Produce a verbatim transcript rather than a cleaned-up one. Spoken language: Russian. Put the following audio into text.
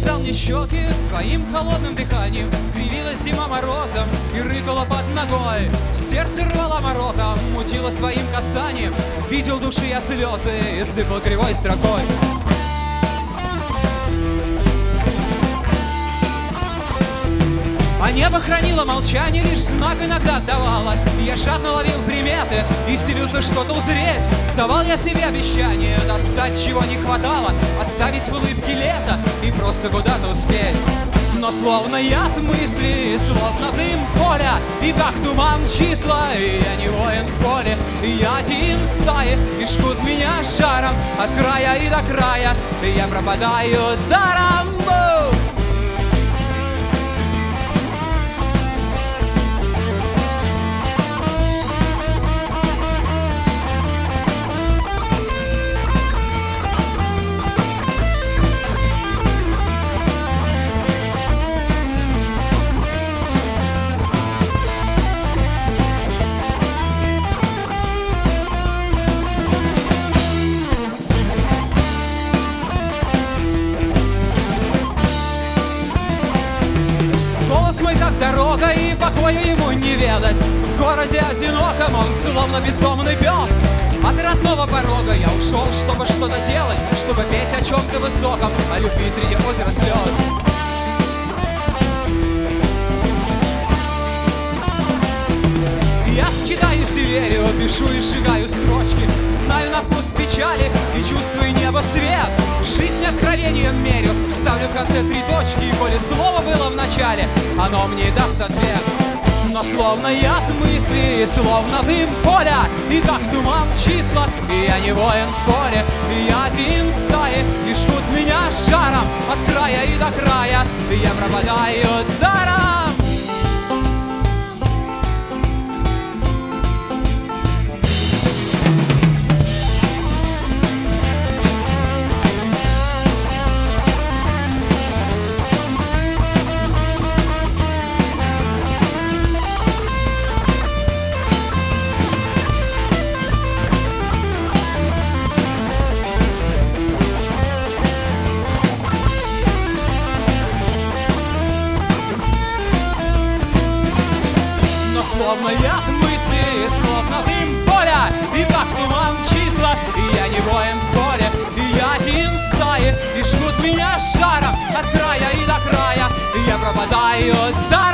лизал мне щеки своим холодным дыханием. Кривилась зима морозом и рыкала под ногой. Сердце рвало мороком, мутило своим касанием. Видел души я слезы и сыпал кривой строкой. А небо хранило молчание, лишь знак иногда давало. Я жадно ловил приметы и селился что-то узреть. Давал я себе обещание достать, чего не хватало, оставить в улыбке лето и просто куда-то успеть. Но словно яд мысли, словно дым поля, и как туман числа, и я не воин в поле. И я один в стае, и жгут меня жаром от края и до края, и я пропадаю даром. Мой как дорога, и покоя ему не ведать. В городе одиноком он словно бездомный пес. От родного порога я ушел, чтобы что-то делать, чтобы петь о чем-то высоком, о любви среди озера слез. Я скидаюсь и верю, пишу и сжигаю строчки. Знаю на вкус печали и чувствую небо свет. Жизнь откровением мерю, ставлю в конце три точки. И коли слово было в начале, оно мне даст ответ. Но словно яд мысли, словно дым поля, и как туман числа, и я не воин в поле. И я один в стае, и жгут меня жаром от края и до края, и я пропадаю даром. Словно яд мысли, словно дым поля, и как туман числа, и я не воин в поле. И я один в стае, и жгут меня жаром от края и до края, и я пропадаю.